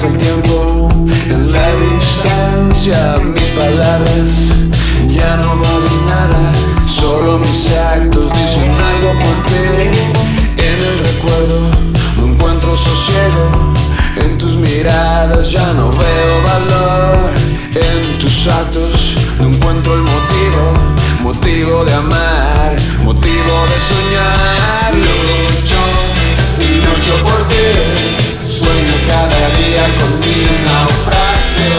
pasa el tiempo, en la distancia mis palabras ya no valen nada, solo mis actos dicen algo por ti. En el recuerdo no encuentro sosiego, en tus miradas ya no veo valor, en tus actos no encuentro el motivo de amar, motivo de soñar. Lucho por ti, sueño cada día con mi naufragio.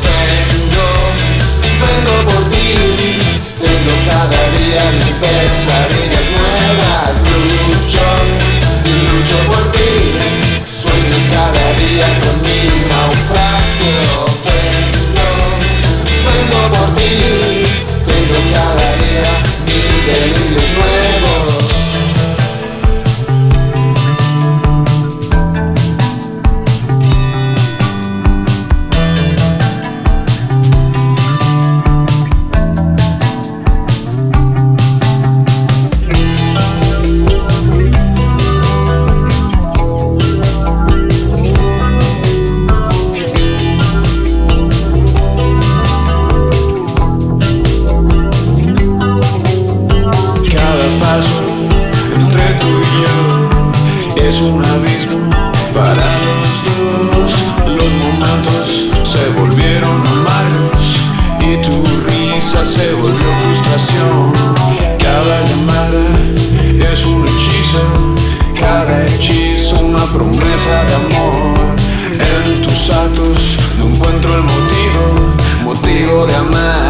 Vengo por ti, tengo cada día mil pesadillas nuevas. Lucho por ti, sueño cada día con mi naufragio. Vengo por ti, tengo cada día mil delirios nuevos. Entre tú y yo es un abismo para los dos. Los momentos se volvieron amargos y tu risa se volvió frustración. Cada llamada es un hechizo, cada hechizo una promesa de amor. En tus actos no encuentro el motivo de amar.